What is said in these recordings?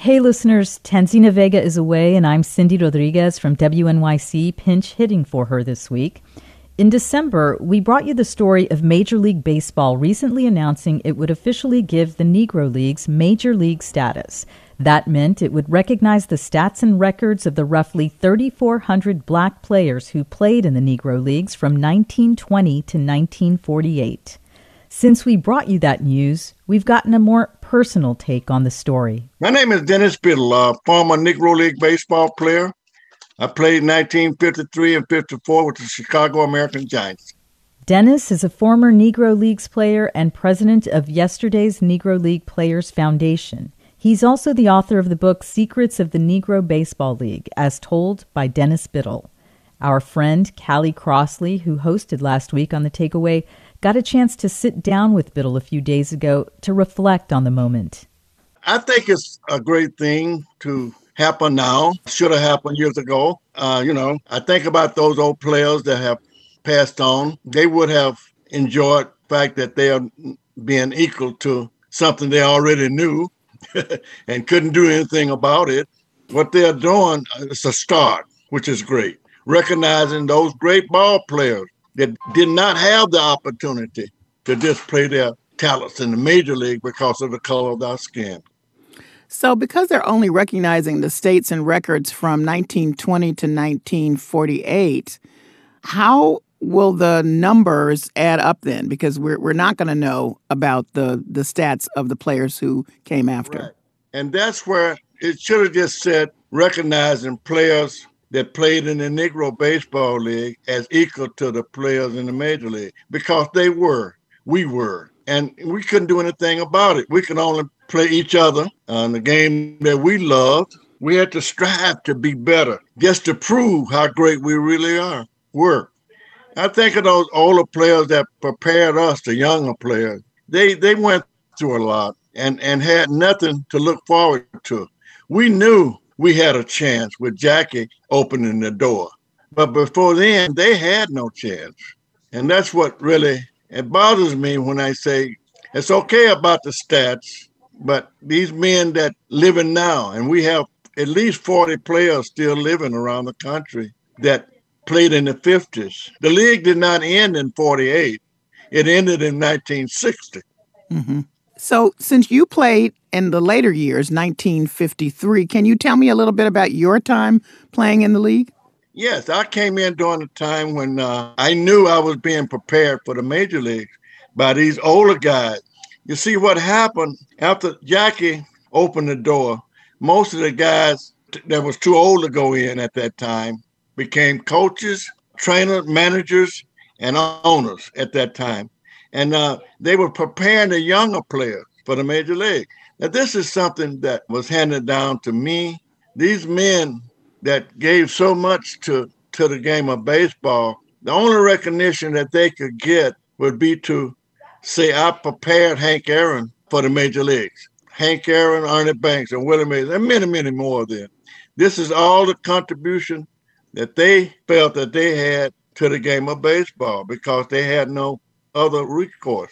Hey listeners, Tanzina Vega is away and I'm Cindy Rodriguez from WNYC pinch hitting for her this week. In December, we brought you the story of Major League Baseball recently announcing it would officially give the Negro Leagues Major League status. That meant it would recognize the stats and records of the roughly 3,400 black players who played in the Negro Leagues from 1920 to 1948. Since we brought you that news, we've gotten a more personal take on the story. My name is Dennis Biddle, a former Negro League baseball player. I played in 1953 and 54 with the Chicago American Giants. Dennis is a former Negro Leagues player and president of yesterday's Negro League Players Foundation. He's also the author of the book Secrets of the Negro Baseball League, as told by Dennis Biddle. Our friend Callie Crossley, who hosted last week on The Takeaway, got a chance to sit down with Biddle a few days ago to reflect on the moment. I think it's a great thing to happen now. Should have happened years ago. I think about those old players that have passed on. They would have enjoyed the fact that they are being equal to something they already knew and couldn't do anything about it. What they're doing is a start, which is great. Recognizing those great ball players that did not have the opportunity to display their talents in the major league because of the color of their skin. So because they're only recognizing the states and records from 1920 to 1948, how will the numbers add up then? Because we're not going to know about the stats of the players who came after. Right. And that's where it should have just said recognizing players that played in the Negro Baseball League as equal to the players in the Major League, because we were, and we couldn't do anything about it. We could only play each other on the game that we loved. We had to strive to be better, just to prove how great we really were. I think of those older players that prepared us, the younger players. They went through a lot and had nothing to look forward to. We knew we had a chance with Jackie opening the door. But before then, they had no chance. And that's what really, it bothers me when I say, it's okay about the stats, but these men that living now, and we have at least 40 players still living around the country that played in the 50s. The league did not end in 48. It ended in 1960. Mm-hmm. So since you played in the later years, 1953, can you tell me a little bit about your time playing in the league? Yes, I came in during the time when I knew I was being prepared for the major leagues by these older guys. You see what happened after Jackie opened the door, most of the guys that was too old to go in at that time became coaches, trainers, managers, and owners at that time. And they were preparing the younger players for the major league. Now, this is something that was handed down to me. These men that gave so much to the game of baseball, the only recognition that they could get would be to say, I prepared Hank Aaron for the major leagues. Hank Aaron, Ernie Banks, and Willie Mays, and many, many more of them. This is all the contribution that they felt that they had to the game of baseball because they had no other recourse.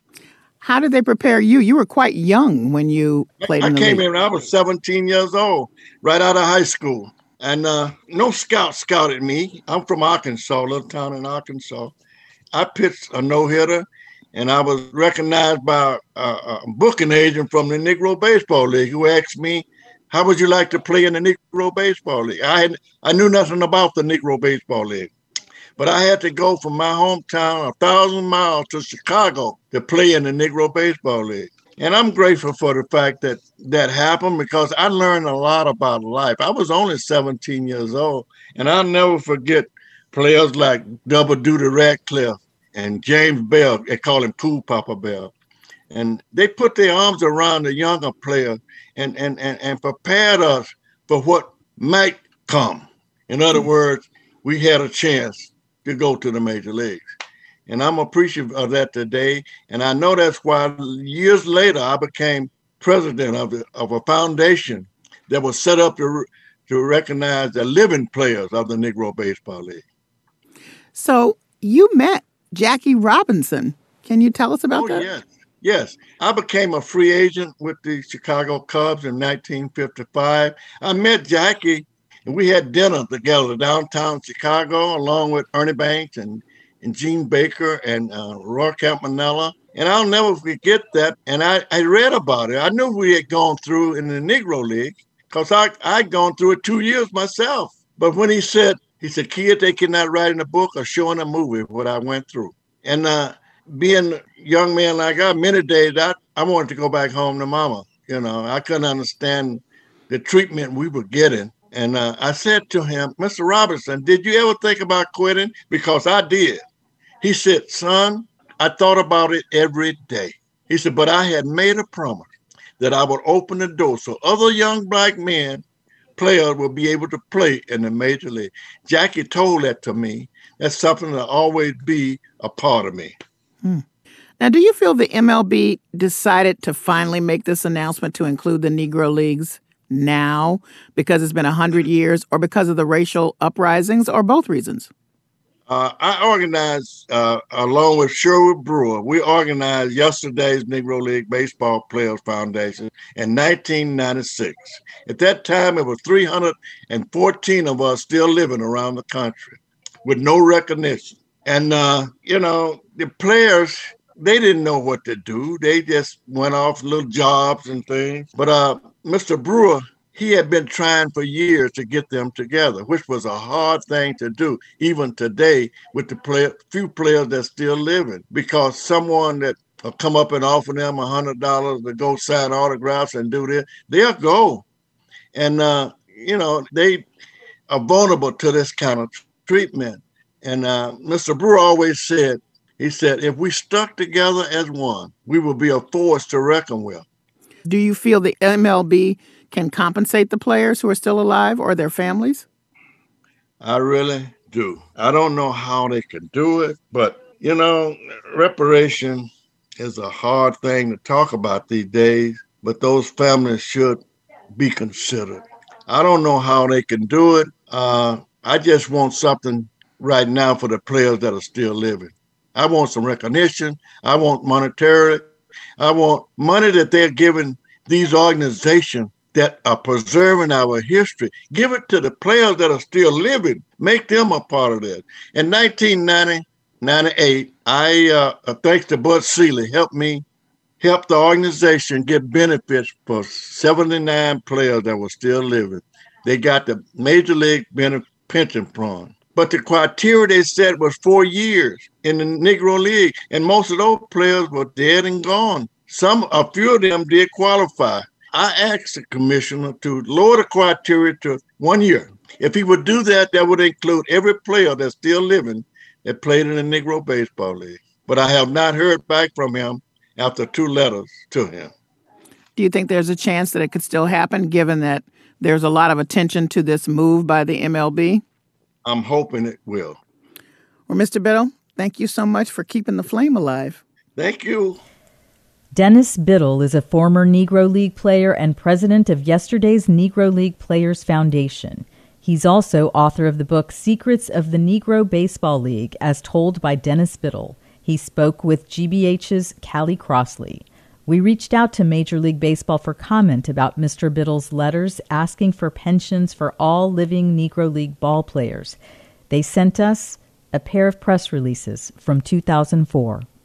How did they prepare you? You were quite young when you played in the league. I came in when I was 17 years old, right out of high school. And no scout scouted me. I'm from Arkansas, a little town in Arkansas. I pitched a no-hitter, and I was recognized by a booking agent from the Negro Baseball League who asked me, how would you like to play in the Negro Baseball League? I knew nothing about the Negro Baseball League. But I had to go from my hometown 1,000 miles to Chicago to play in the Negro Baseball League. And I'm grateful for the fact that that happened because I learned a lot about life. I was only 17 years old, and I'll never forget players like Double Duty Radcliffe and James Bell. They call him Cool Papa Bell. And they put their arms around the younger players and prepared us for what might come. In other words, we had a chance to go to the major leagues. And I'm appreciative of that today. And I know that's why years later I became president of a foundation that was set up to recognize the living players of the Negro Baseball League. So you met Jackie Robinson. Can you tell us about that? Yes. Yes, I became a free agent with the Chicago Cubs in 1955. I met Jackie, and we had dinner together downtown Chicago, along with Ernie Banks and Gene Baker and Roy Campanella. And I'll never forget that. And I read about it. I knew we had gone through in the Negro League because I'd gone through it 2 years myself. But when he said, kid, they cannot write in a book or show in a movie what I went through. And being a young man like I, many days I wanted to go back home to mama. You know, I couldn't understand the treatment we were getting. And I said to him, Mr. Robinson, did you ever think about quitting? Because I did. He said, son, I thought about it every day. He said, but I had made a promise that I would open the door so other young black men, players, will be able to play in the major league. Jackie told that to me. That's something that'll always be a part of me. Now, do you feel the MLB decided to finally make this announcement to include the Negro Leagues now because it's been 100 years or because of the racial uprisings or both reasons? I organized, along with Sherwood Brewer, we organized yesterday's Negro League Baseball Players Foundation in 1996. At that time, it was 314 of us still living around the country with no recognition. And, the players, they didn't know what to do. They just went off little jobs and things. But Mr. Brewer, he had been trying for years to get them together, which was a hard thing to do, even today with the few players that's still living, because someone that will come up and offer them $100 to go sign autographs and do this, they'll go. And, they are vulnerable to this kind of treatment. And Mr. Brewer always said, if we stuck together as one, we will be a force to reckon with. Do you feel the MLB can compensate the players who are still alive or their families? I really do. I don't know how they can do it, but, reparation is a hard thing to talk about these days, but those families should be considered. I don't know how they can do it. I just want something right now for the players that are still living. I want some recognition. I want monetary. I want money that they're giving these organizations that are preserving our history. Give it to the players that are still living. Make them a part of that. In 1998, thanks to Bud Selig, helped the organization get benefits for 79 players that were still living. They got the Major League pension fund. But the criteria they set was 4 years in the Negro League, and most of those players were dead and gone. A few of them did qualify. I asked the commissioner to lower the criteria to 1 year. If he would do that, that would include every player that's still living that played in the Negro Baseball League. But I have not heard back from him after 2 letters to him. Do you think there's a chance that it could still happen, given that there's a lot of attention to this move by the MLB? I'm hoping it will. Well, Mr. Biddle, thank you so much for keeping the flame alive. Thank you. Dennis Biddle is a former Negro League player and president of yesterday's Negro League Players Foundation. He's also author of the book Secrets of the Negro Baseball League, as told by Dennis Biddle. He spoke with GBH's Callie Crossley. We reached out to Major League Baseball for comment about Mr. Biddle's letters asking for pensions for all living Negro League ball players. They sent us a pair of press releases from 2004.